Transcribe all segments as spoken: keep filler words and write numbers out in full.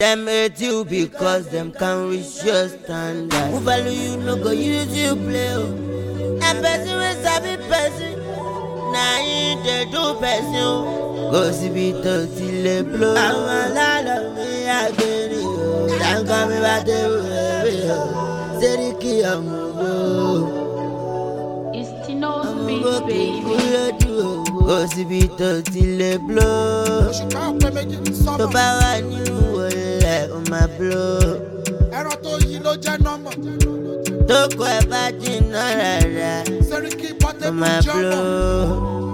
Them hate you because them can't reach your standard. Who value you no go use you play. And person with sabi person. Now you they do person. Go see be till they blow. I'm a lot of me again. I'm coming back to you. Seriki amugo. It's Tino's beat, baby. Go see be till they blow. To buy a new on my blow. Ẹran tó yí ló jẹ́ nọ́mọ̀. Tó kọ ẹ bá jìnnà rárá. Seriki Portable On my blow.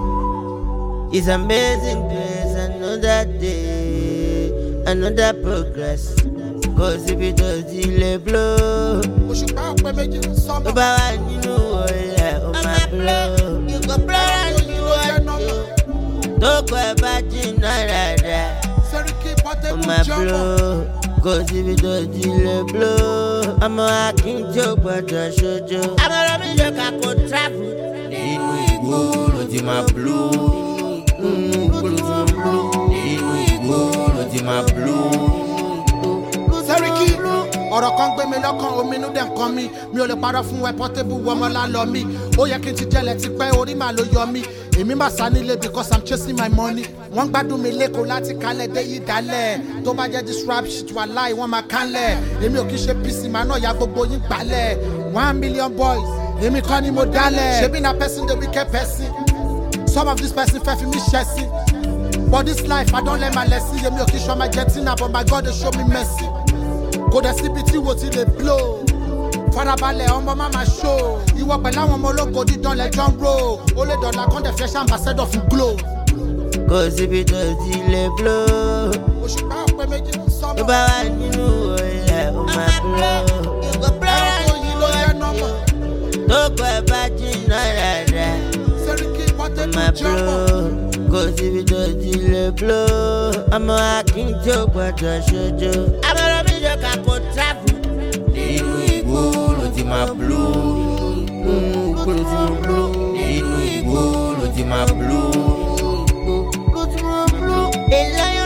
It's amazing grace, another day, another progress. Cause if it does delay blow. Òṣùpá ọ̀pẹ méjì ń sọ́mọ̀. Tó bá wà nínú ọ̀rẹ́ on my blow. You go blow and you want to. Tó kọ ẹ bá jìnnà rárá. Seriki On Portable my blow, cause if it does delay blow, I'm a hacking joke, but I showed you. I'm a rubbish joke, I could travel. Nínú igbó ló ti máa blow. Nínú igbó ló ti máa blow. Nínú igbó ló ti máa blow. Seriki, ọ̀rọ̀ kan gbé mi lọ́kàn, omi inú dẹ̀ ń kan mi. Mi ò lè parọ́ fún ẹ Portable wọmọ lálọ́ mi. Ó yẹ kí n ti jẹ́lẹ̀ ti pẹ́, orí màá ló yọ mí. Èmi máa sá nílé because I'm chasing my money. Wọ́n gbádùn mi lẹ́kọ̀ọ́ láti kalẹ̀ dé yí dalẹ̀. Tó bá jẹ́ this rap shit wà láì wọ́n máa kánlẹ̀. Èmi ò kí ṣe P C máa náà ya gbogbo yín gbalẹ̀. One million boys, èmi kọ́ ni mo dálẹ̀. Ṣebí na person dey wicked person. Some of this person fẹ́ fi mí ṣẹ̀sìn. But this life I don learn my lesson. Èmi ò kí ṣọ́ my jetting na but my God dey show me mercy. Kò dẹ̀ síbi tí wo ti lè blow. Farabalẹ̀ ọmọ máma show. Ìwọ pẹ̀lú àwọn ọmọ ológo dídán lẹ́jọ́ ń ro. Ó lè dọ̀là kan dẹ̀ fẹ́ ṣe ambassador fún Glo. Cause if it does delay blow, Òṣùpá ọ̀pẹ méjì ń sọ́mọ̀. tó bá wà nínú ọ̀rẹ́ on my blow. You go blow Ẹran tó yí ló jẹ́ and nọ́mọ̀. tó kọ ẹ bá jìnnà rárá. Seriki On Portable my jumbo. blow, cause if it does delay blow, I'm a hacking joke, but I showed you. I'm a rubbish joke, I could travel. Nínú igbó ló ti máa blow. Nínú igbó ló ti máa blow. Nínú igbó ló ti máa blow. Ló ti máa blow.